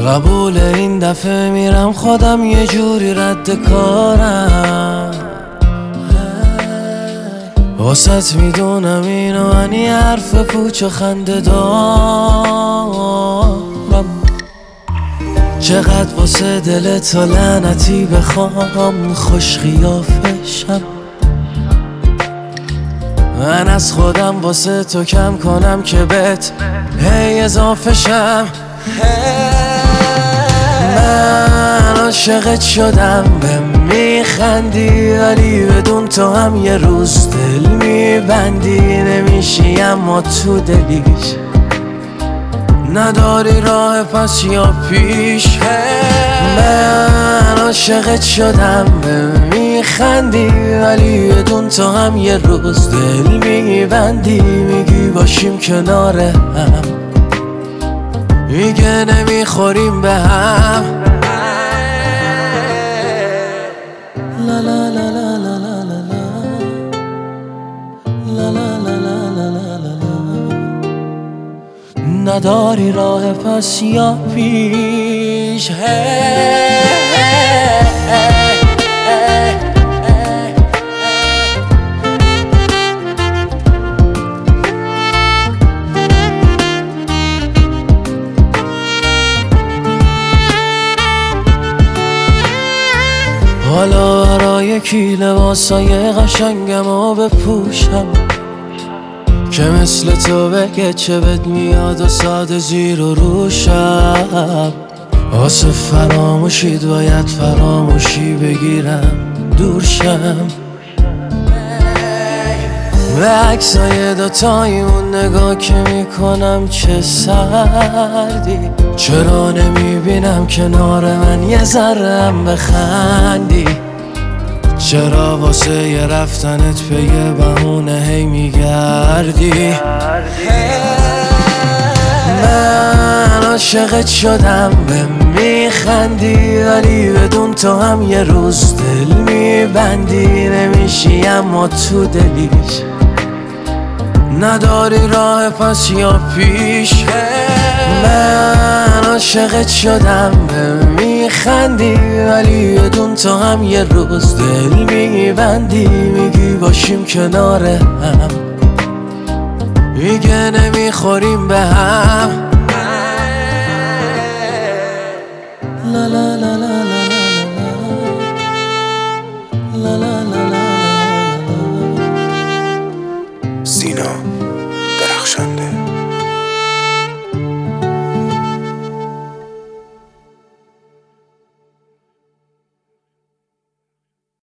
قبول این دفعه میرم خودم یه جوری رد کارم. واسط میدونم اینو من یه حرف پوچ و خنده دارم. چقدر واسه دل تو لعنتی بخوام خوش خیافشم. من از خودم واسه تو کم کنم که بهت هی اضافه شم. من عاشقت شدم به میخندی، ولی بدون تو هم یه روز دل میبندی. نمیشی اما تو دلیش نداری راه پس یا پیش. من عاشقت شدم به میخندی، ولی بدون تو هم یه روز دل میبندی. میگی باشیم کنار هم، میگه نمیخوریم به هم. لا لا لا لا لا لا لا لا لا لا لا لا. نداری راه پس یا پیش. حالا برای کی لباسای قشنگمو بپوشم که مثل تو بگه چه بد میاد و ساده زیر و روشم. واسه فراموشید باید فراموشی بگیرم دور شم. به عکسای دوتایمون نگاه که میکنم چه سردی. چرا نمیبینم کنار من یه ذره‌ام بخندی؟ چرا واسه یه رفتنت به یه بهونه هی میگردی؟ من عاشقت شدم به میخندی، ولی بدون تو هم یه روز دل میبندی. نمیشی اما تو دلیش نداری راه پس یا پیش. من عاشقت شدم به میخندی، ولی بدون تو هم یه روز دل میبندی. میگی باشیم کنار هم، میگه نمیخوریم به هم.